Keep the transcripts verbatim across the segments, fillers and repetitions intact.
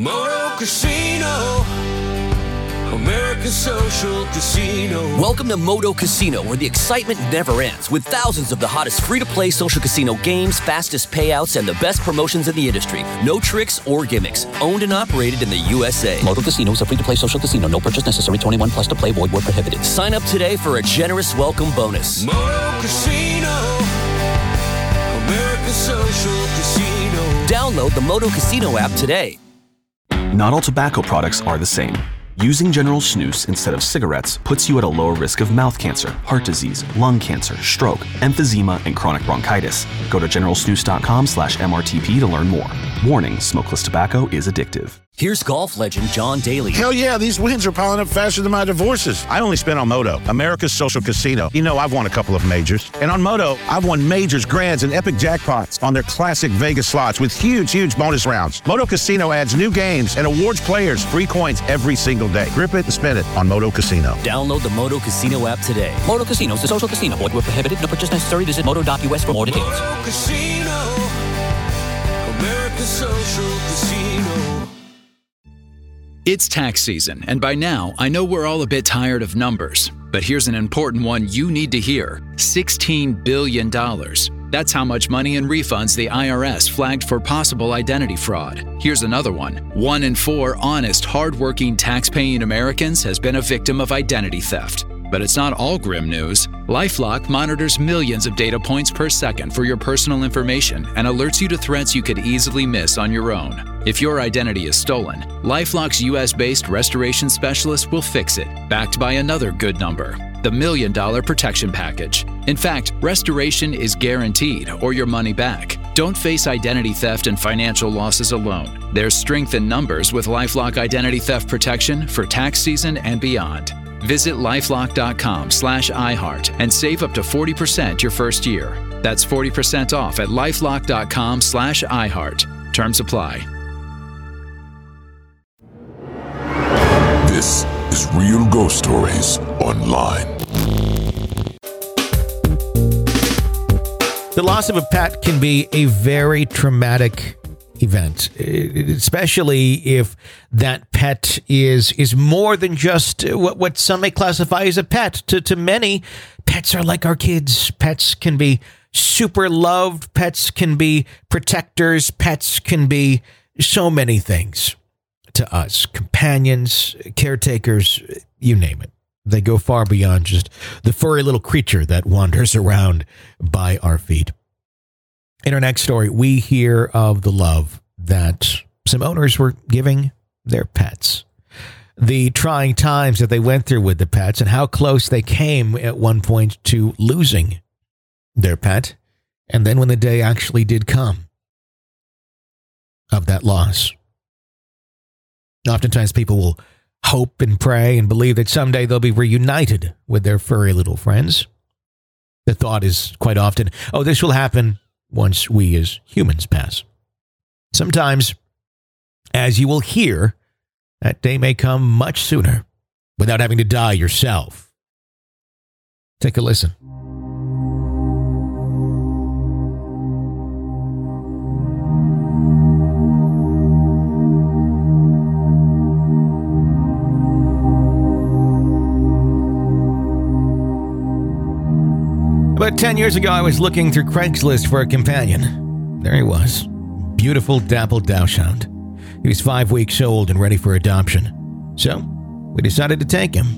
Moto Casino, America's social casino. Welcome to Moto Casino, where the excitement never ends, with thousands of the hottest free-to-play social casino games, fastest payouts, and the best promotions in the industry. No tricks or gimmicks. Owned and operated in the U S A. Moto Casino is a free-to-play social casino. No purchase necessary. twenty-one plus to play. Void where prohibited. Sign up today for a generous welcome bonus. Moto Casino, America's social casino. Download the Moto Casino app today. Not all tobacco products are the same. Using General Snus instead of cigarettes puts you at a lower risk of mouth cancer, heart disease, lung cancer, stroke, emphysema, and chronic bronchitis. Go to generalsnus.com slash MRTP to learn more. Warning, smokeless tobacco is addictive. Here's golf legend John Daly. Hell yeah, these wins are piling up faster than my divorces. I only spent on Moto, America's social casino. You know I've won a couple of majors. And on Moto, I've won majors, grands, and epic jackpots on their classic Vegas slots with huge, huge bonus rounds. Moto Casino adds new games and awards players free coins every single day. Grip it and spin it on Moto Casino. Download the Moto Casino app today. Moto Casino is a social casino. Void where prohibited. No purchase necessary. Visit moto dot U S for more details. Moto Casino, America's social casino. It's tax season, and by now, I know we're all a bit tired of numbers. But here's an important one you need to hear. sixteen billion dollars. That's how much money in refunds the I R S flagged for possible identity fraud. Here's another one. One in four honest, hardworking, tax-paying Americans has been a victim of identity theft. But it's not all grim news. LifeLock monitors millions of data points per second for your personal information and alerts you to threats you could easily miss on your own. If your identity is stolen, LifeLock's U S-based restoration specialist will fix it, backed by another good number, the Million Dollar Protection Package. In fact, restoration is guaranteed or your money back. Don't face identity theft and financial losses alone. There's strength in numbers with LifeLock Identity Theft Protection for tax season and beyond. Visit lifelock.com slash iHeart and save up to forty percent your first year. That's forty percent off at lifelock.com slash iHeart. Terms apply. This is Real Ghost Stories Online. The loss of a pet can be a very traumatic event, especially if that pet is is more than just what, what some may classify as a pet. To, to many, pets are like our kids. Pets can be super loved. Pets can be protectors. Pets can be so many things to us. Companions, caretakers, you name it. They go far beyond just the furry little creature that wanders around by our feet. In our next story, we hear of the love that some owners were giving their pets, the trying times that they went through with the pets, and how close they came at one point to losing their pet, and then when the day actually did come of that loss. Oftentimes people will hope and pray and believe that someday they'll be reunited with their furry little friends. The thought is quite often, oh, this will happen once we as humans pass. Sometimes, as you will hear, that day may come much sooner without having to die yourself. Take a listen. About ten years ago, I was looking through Craigslist for a companion. There he was. Beautiful dappled dachshund. He was five weeks old and ready for adoption. So, we decided to take him.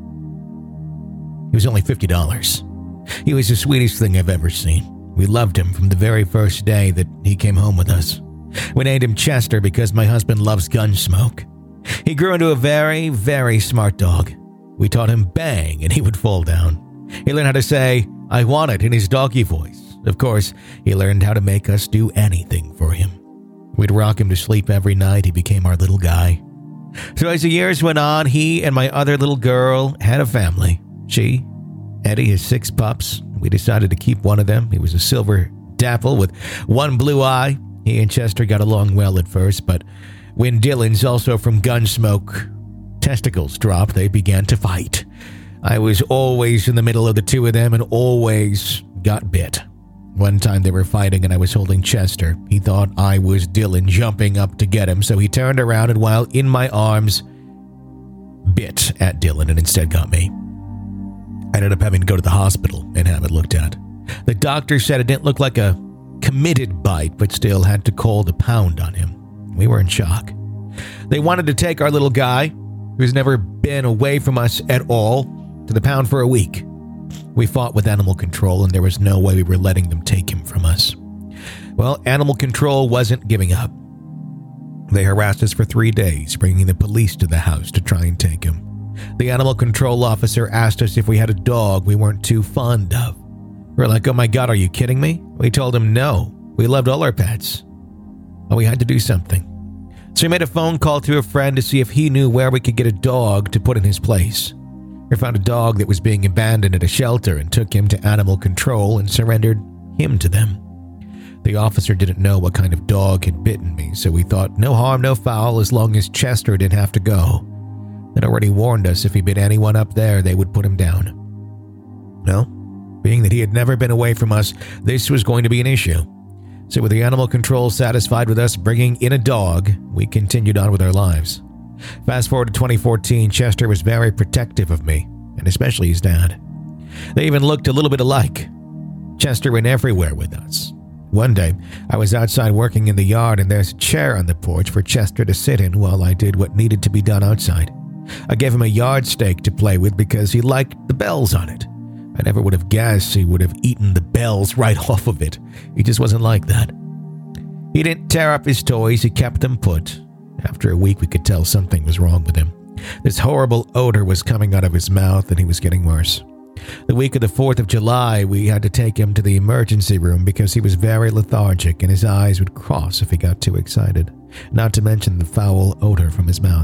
He was only fifty dollars. He was the sweetest thing I've ever seen. We loved him from the very first day that he came home with us. We named him Chester because my husband loves gun smoke. He grew into a very, very smart dog. We taught him bang and he would fall down. He learned how to say, I want it, in his doggy voice. Of course, he learned how to make us do anything for him. We'd rock him to sleep every night. He became our little guy. So as the years went on, he and my other little girl had a family. She, Eddie, has six pups. We decided to keep one of them. He was a silver dapple with one blue eye. He and Chester got along well at first, but when Dylan's, also from Gunsmoke, testicles dropped, they began to fight. I was always in the middle of the two of them and always got bit. One time they were fighting and I was holding Chester. He thought I was Dylan jumping up to get him, so he turned around and while in my arms, bit at Dylan and instead got me. I ended up having to go to the hospital and have it looked at. The doctor said it didn't look like a committed bite, but still had to call the pound on him. We were in shock. They wanted to take our little guy, who's never been away from us at all, to the pound for a week. We fought with animal control, and there was no way we were letting them take him from us. Well, animal control wasn't giving up. They harassed us for three days, bringing the police to the house to try and take him. The animal control officer asked us if we had a dog we weren't too fond of. We're like, oh my God, are you kidding me? We told him no. We loved all our pets. But we had to do something. So we made a phone call to a friend to see if he knew where we could get a dog to put in his place. We found a dog that was being abandoned at a shelter and took him to animal control and surrendered him to them. The officer didn't know what kind of dog had bitten me, so we thought no harm, no foul as long as Chester didn't have to go. They'd already warned us if he bit anyone up there, they would put him down. Well, being that he had never been away from us, this was going to be an issue. So with the animal control satisfied with us bringing in a dog, we continued on with our lives. Fast forward to twenty fourteen, Chester was very protective of me, and especially his dad. They even looked a little bit alike. Chester went everywhere with us. One day, I was outside working in the yard and there's a chair on the porch for Chester to sit in while I did what needed to be done outside. I gave him a yardstick to play with because he liked the bells on it. I never would have guessed he would have eaten the bells right off of it. He just wasn't like that. He didn't tear up his toys, he kept them put. After a week, we could tell something was wrong with him. This horrible odor was coming out of his mouth and he was getting worse. The week of the fourth of July, we had to take him to the emergency room because he was very lethargic and his eyes would cross if he got too excited, not to mention the foul odor from his mouth.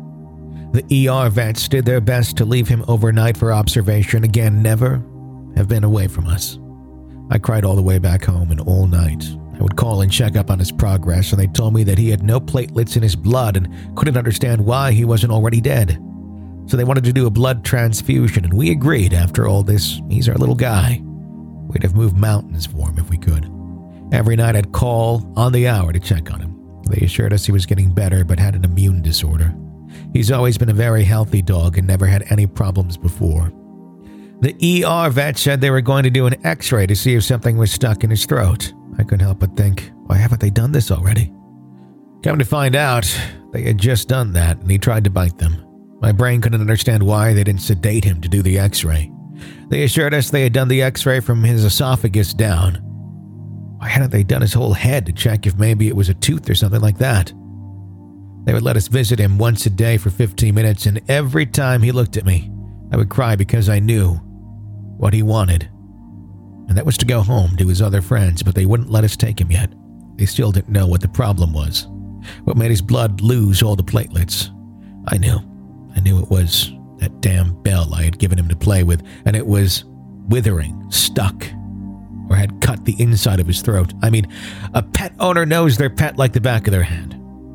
The E R vets did their best to leave him overnight for observation, again, never have been away from us. I cried all the way back home and all night. I would call and check up on his progress, and they told me that he had no platelets in his blood and couldn't understand why he wasn't already dead. So they wanted to do a blood transfusion, and we agreed. After all this, he's our little guy. We'd have moved mountains for him if we could. Every night I'd call on the hour to check on him. They assured us he was getting better but had an immune disorder. He's always been a very healthy dog and never had any problems before. The E R vet said they were going to do an x-ray to see if something was stuck in his throat. I couldn't help but think, why haven't they done this already? Come to find out, they had just done that and he tried to bite them. My brain couldn't understand why they didn't sedate him to do the x-ray. They assured us they had done the x-ray from his esophagus down. Why hadn't they done his whole head to check if maybe it was a tooth or something like that? They would let us visit him once a day for fifteen minutes, and every time he looked at me, I would cry because I knew what he wanted. And that was to go home to his other friends, but they wouldn't let us take him yet. They still didn't know what the problem was, what made his blood lose all the platelets. I knew. I knew it was that damn bell I had given him to play with, and it was withering, stuck, or had cut the inside of his throat. I mean, a pet owner knows their pet like the back of their hand.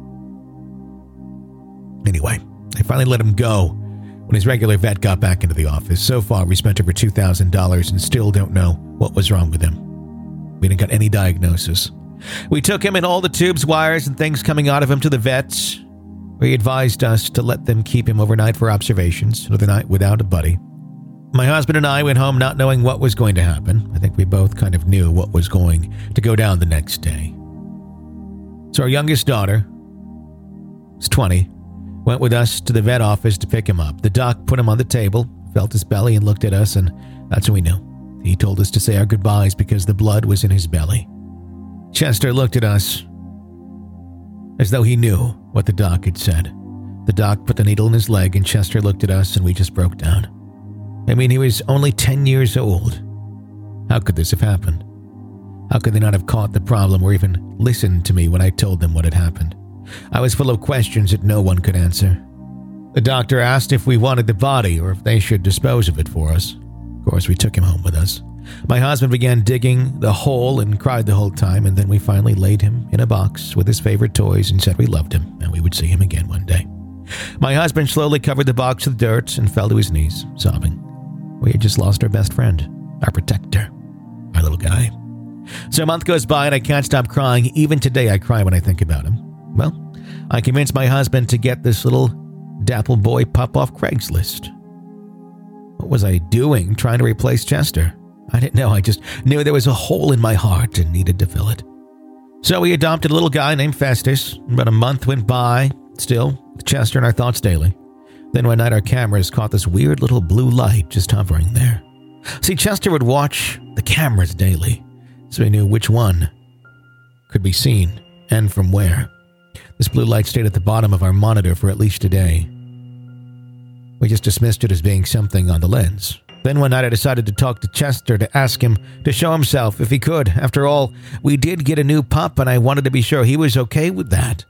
Anyway, I finally let him go when his regular vet got back into the office. So far, we spent over two thousand dollars and still don't know what was wrong with him. We didn't get any diagnosis. We took him and all the tubes, wires, and things coming out of him to the vets. He advised us to let them keep him overnight for observations, another night without a buddy. My husband and I went home not knowing what was going to happen. I think we both kind of knew what was going to go down the next day. So our youngest daughter, who's twenty, went with us to the vet office to pick him up. The doc put him on the table, felt his belly, and looked at us, and that's when we knew. He told us to say our goodbyes because the blood was in his belly. Chester looked at us as though he knew what the doc had said. The doc put the needle in his leg, and Chester looked at us, and we just broke down. I mean, he was only ten years old. How could this have happened? How could they not have caught the problem or even listened to me when I told them what had happened? I was full of questions that no one could answer. The doctor asked if we wanted the body or if they should dispose of it for us. Of course, we took him home with us. My husband began digging the hole and cried the whole time, and then we finally laid him in a box with his favorite toys and said we loved him and we would see him again one day. My husband slowly covered the box with dirt and fell to his knees, sobbing. We had just lost our best friend, our protector, our little guy. So a month goes by and I can't stop crying. Even today I cry when I think about him. Well, I convinced my husband to get this little dapple boy pup off Craigslist. What was I doing trying to replace Chester? I didn't know. I just knew there was a hole in my heart and needed to fill it. So we adopted a little guy named Festus. About a month went by, still with Chester in our thoughts daily. Then one night our cameras caught this weird little blue light just hovering there. See, Chester would watch the cameras daily, so he knew which one could be seen and from where. This blue light stayed at the bottom of our monitor for at least a day. We just dismissed it as being something on the lens. Then one night I decided to talk to Chester to ask him to show himself if he could. After all, we did get a new pup and I wanted to be sure he was okay with that.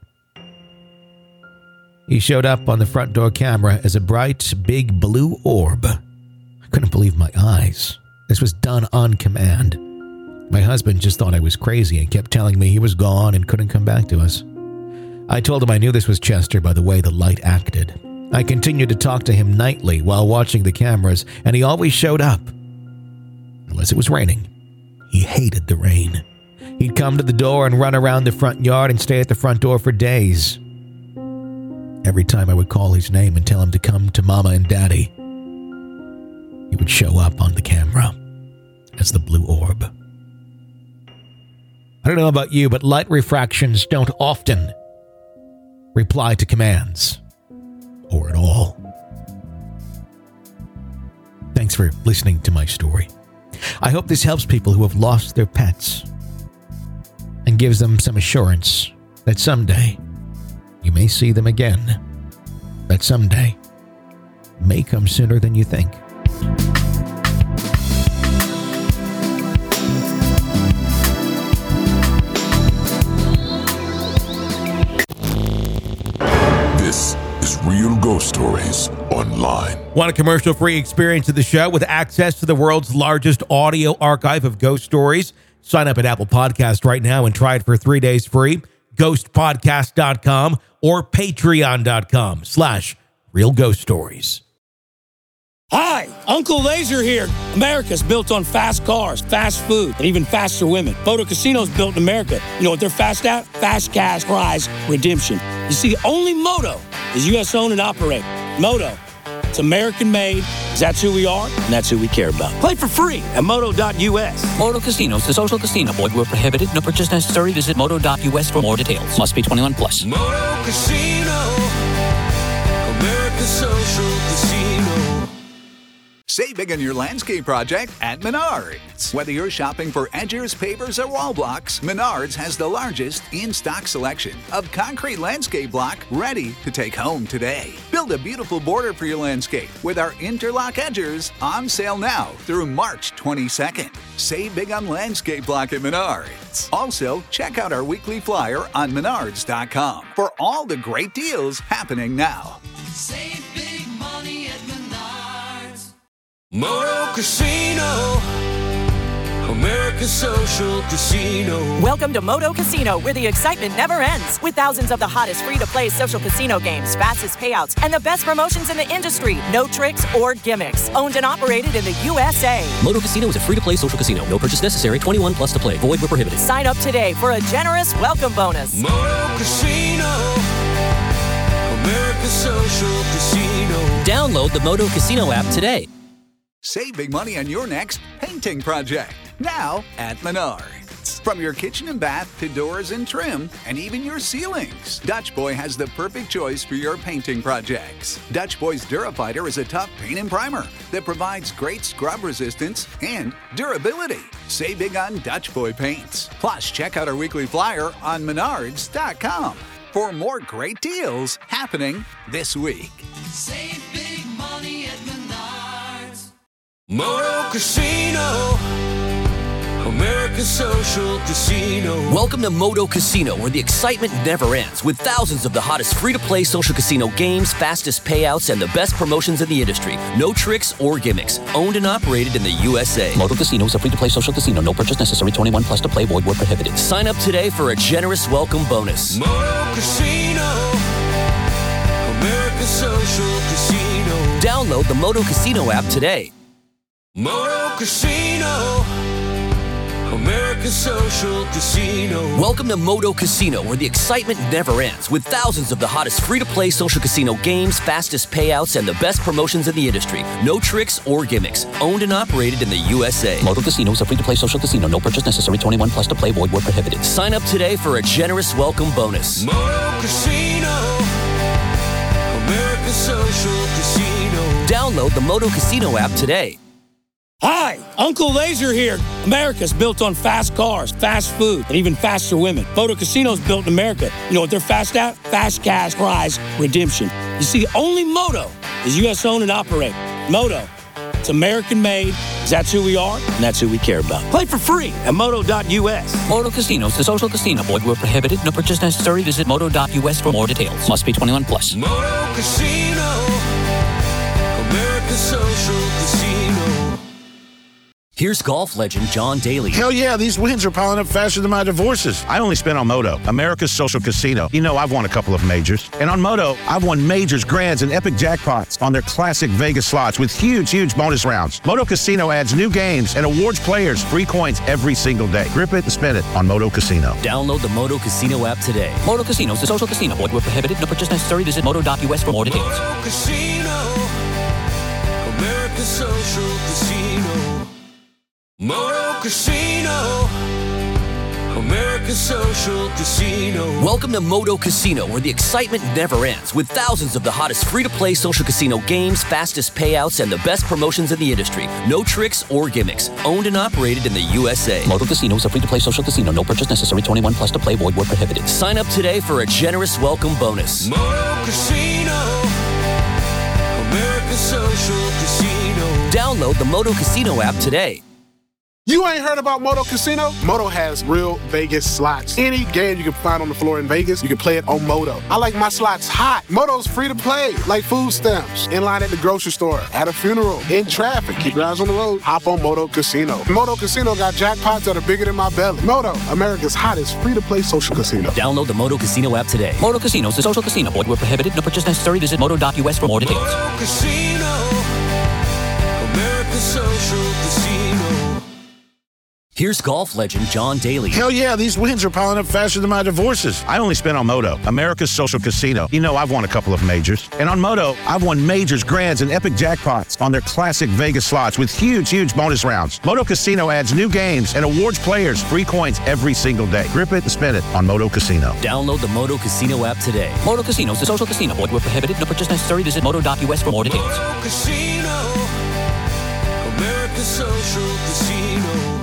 He showed up on the front door camera as a bright, big blue orb. I couldn't believe my eyes. This was done on command. My husband just thought I was crazy and kept telling me he was gone and couldn't come back to us. I told him I knew this was Chester by the way the light acted. I continued to talk to him nightly while watching the cameras, and he always showed up. Unless it was raining. He hated the rain. He'd come to the door and run around the front yard and stay at the front door for days. Every time I would call his name and tell him to come to Mama and Daddy, he would show up on the camera as the blue orb. I don't know about you, but light refractions don't often reply to commands. Or at all. Thanks for listening to my story. I hope this helps people who have lost their pets and gives them some assurance that someday you may see them again. That someday may come sooner than you think. This is Real Ghost Stories Online. Want a commercial-free experience of the show with access to the world's largest audio archive of ghost stories? Sign up at Apple Podcast right now and try it for three days free. ghost podcast dot com or patreon dot com slash real ghost stories. Hi, Uncle Laser here. America's built on fast cars, fast food, and even faster women. Moto Casino's built in America. You know what they're fast at? Fast cash prize redemption. You see, only Moto is U S owned and operated. Moto, it's American made, because that's who we are, and that's who we care about. Play for free at moto dot U S. Moto Casinos, the social casino. Void where prohibited. No purchase necessary. Visit moto dot U S for more details. Must be twenty-one plus. Moto Casino, America's social casino. Save big on your landscape project at Menards. Whether you're shopping for edgers, pavers, or wall blocks, Menards has the largest in-stock selection of concrete landscape block ready to take home today. Build a beautiful border for your landscape with our interlock edgers on sale now through March twenty-second. Save big on landscape block at Menards. Also, check out our weekly flyer on menards dot com for all the great deals happening now. Save big money at Menards. Moto Casino, America's social casino. Welcome to Moto Casino, where the excitement never ends. With thousands of the hottest free-to-play social casino games, fastest payouts, and the best promotions in the industry. No tricks or gimmicks. Owned and operated in the U S A. Moto Casino is a free-to-play social casino. No purchase necessary. twenty-one plus to play. Void where prohibited. Sign up today for a generous welcome bonus. Moto Casino, America's social casino. Download the Moto Casino app today. Save big money on your next painting project, now at Menards. From your kitchen and bath to doors and trim, and even your ceilings, Dutch Boy has the perfect choice for your painting projects. Dutch Boy's Durafighter is a tough paint and primer that provides great scrub resistance and durability. Save big on Dutch Boy paints. Plus, check out our weekly flyer on menards dot com for more great deals happening this week. Save big money at Menards. Moto Casino, America's social casino. Welcome to Moto Casino, where the excitement never ends, with thousands of the hottest free-to-play social casino games, fastest payouts, and the best promotions in the industry. No tricks or gimmicks. Owned and operated in the U S A. Moto Casino is a free-to-play social casino. No purchase necessary. twenty-one plus to play. Void where prohibited. Sign up today for a generous welcome bonus. Moto Casino, America's social casino. Download the Moto Casino app today. Moto Casino, America's Social Casino. Welcome to Moto Casino, where the excitement never ends, with thousands of the hottest free-to-play social casino games, fastest payouts, and the best promotions in the industry. No tricks or gimmicks. Owned and operated in the U S A. Moto Casino is a free-to-play social casino. No purchase necessary. twenty-one plus to play. Void where prohibited. Sign up today for a generous welcome bonus. Moto Casino. America's Social Casino. Download the Moto Casino app today. Hi, Uncle Laser here. America's built on fast cars, fast food, and even faster women. Moto Casino's built in America. You know what they're fast at? Fast cash prize redemption. You see, only Moto is U S owned and operated. Moto, it's American made, 'cause that's who we are, and that's who we care about. Play for free at moto dot U S. Moto Casino is the social casino. Void where prohibited. No purchase necessary. Visit moto dot U S for more details. Must be twenty-one plus. Moto Casino. America's Social Casino. Here's golf legend John Daly. Hell yeah, these wins are piling up faster than my divorces. I only spent on Moto, America's Social Casino. You know, I've won a couple of majors. And on Moto, I've won majors, grands, and epic jackpots on their classic Vegas slots with huge, huge bonus rounds. Moto Casino adds new games and awards players free coins every single day. Grip it and spin it on Moto Casino. Download the Moto Casino app today. Moto Casino is the social casino. Void where prohibited. No purchase necessary. Visit moto dot U S for more details. Moto Casino. America's Social Casino. Moto Casino. America's Social Casino. Welcome to Moto Casino, where the excitement never ends, with thousands of the hottest free-to-play social casino games, fastest payouts, and the best promotions in the industry. No tricks or gimmicks. Owned and operated in the U S A. Moto Casino is a free-to-play social casino. No purchase necessary. twenty-one plus to play. Void where prohibited. Sign up today for a generous welcome bonus. Moto Casino. America's Social Casino. Download the Moto Casino app today. You ain't heard about Moto Casino? Moto has real Vegas slots. Any game you can find on the floor in Vegas, you can play it on Moto. I like my slots hot. Moto's free to play, like food stamps. In line at the grocery store, at a funeral, in traffic. Keep your eyes on the road. Hop on Moto Casino. Moto Casino got jackpots that are bigger than my belly. Moto, America's hottest free-to-play social casino. Download the Moto Casino app today. Moto Casino is the social casino. Void where prohibited. No purchase necessary. Visit moto dot U S for more details. Moto Casino. America's Social Casino. Here's golf legend John Daly. Hell yeah, these wins are piling up faster than my divorces. I only spent on Moto, America's Social Casino. You know, I've won a couple of majors. And on Moto, I've won majors, grands, and epic jackpots on their classic Vegas slots with huge, huge bonus rounds. Moto Casino adds new games and awards players free coins every single day. Grip it and spin it on Moto Casino. Download the Moto Casino app today. Moto Casino is the social casino. Void where prohibited. No purchase necessary. Visit moto dot U S for more details. Moto Casino. America's Social Casino.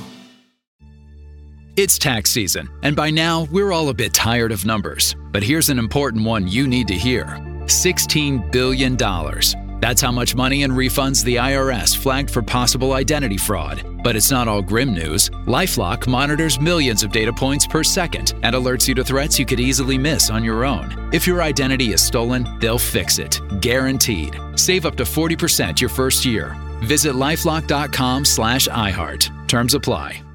It's tax season, and by now, we're all a bit tired of numbers. But here's an important one you need to hear. sixteen billion dollars. That's how much money and refunds the I R S flagged for possible identity fraud. But it's not all grim news. LifeLock monitors millions of data points per second and alerts you to threats you could easily miss on your own. If your identity is stolen, they'll fix it. Guaranteed. Save up to forty percent your first year. Visit lifelock dot com slash iHeart. Terms apply.